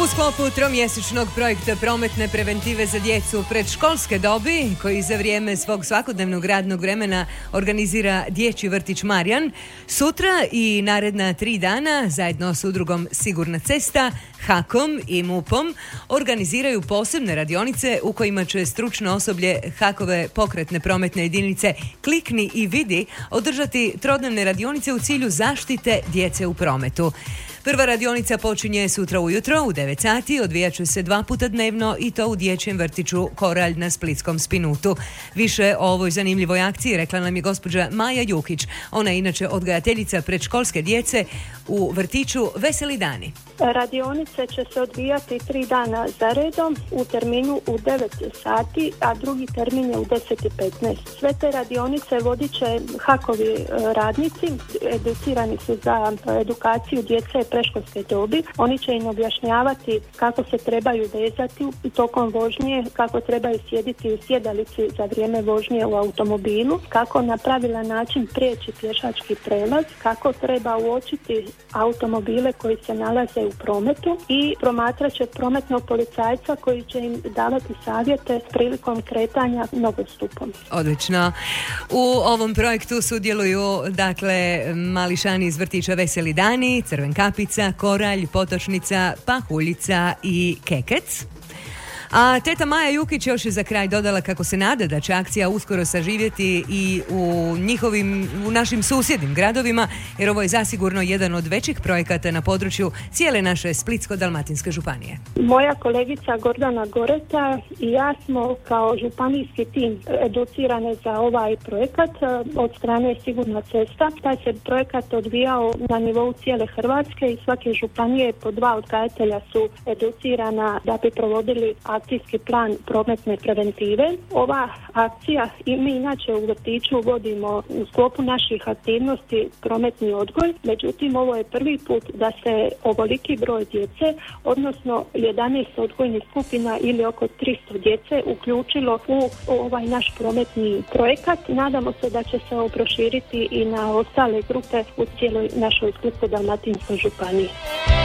U sklopu tromjesečnog projekta prometne preventive za djecu predškolske dobi, koji za vrijeme svog svakodnevnog radnog vremena organizira Dječji vrtić Marjan, sutra i naredna 3 dana zajedno s udrugom Sigurna cesta, HAK-om i MUP-om organiziraju posebne radionice u kojima će stručno osoblje HAK-ove pokretne prometne jedinice Klikni i vidi održati trodnevne radionice u cilju zaštite djece u prometu. Prva radionica počinje sutra ujutro u 9 sati, odvijat će se 2 puta dnevno i to u dječjem vrtiću Koralj na Splitskom Spinutu. Više o ovoj zanimljivoj akciji rekla nam je gospođa Maja Jukić. Ona je inače odgajateljica predškolske djece u vrtiću Veseli dani. Radionice će se odvijati 3 dana za redom u terminu u 9 sati, a drugi termin je u 10:15. Sve te radionice vodit će HAK-ovi radnici, educirani su za edukaciju djece predškolske dobi. Oni će im objašnjavati kako se trebaju vezati tokom vožnje, kako trebaju sjediti u sjedalici za vrijeme vožnje u automobilu, kako na pravilan način prijeći pješački prelaz, kako treba uočiti automobile koji se nalaze u prometu i promatrat će prometnog policajca koji će im davati savjete prilikom kretanja nogostupom. Odlično. U ovom projektu sudjeluju mališani iz vrtića Veseli dani, Crven kapica, Koralj, Potočnica, Pahuljica i Kekec. A teta Maja Jukić još je za kraj dodala kako se nada da će akcija uskoro saživjeti i u našim susjednim gradovima, jer ovo je zasigurno jedan od većih projekata na području cijele naše Splitsko-dalmatinske županije. Moja kolegica Gordana Goreta i ja smo kao županijski tim educirane za ovaj projekat od strane Sigurna cesta. Taj se projekat odvijao na nivou cijele Hrvatske i svake županije po 2 odgajatelja su educirana da bi provodili akcijski plan prometne preventive. Ova akcija i mi inače u vrtiću vodimo u sklopu naših aktivnosti prometni odgoj, međutim ovo je prvi put da se ovoliki broj djece, odnosno 11 odgojnih skupina ili oko 300 djece uključilo u ovaj naš prometni projekat. Nadamo se da će se ovo proširiti i na ostale grupe u cijeloj našoj Splitsko-dalmatinskoj županiji.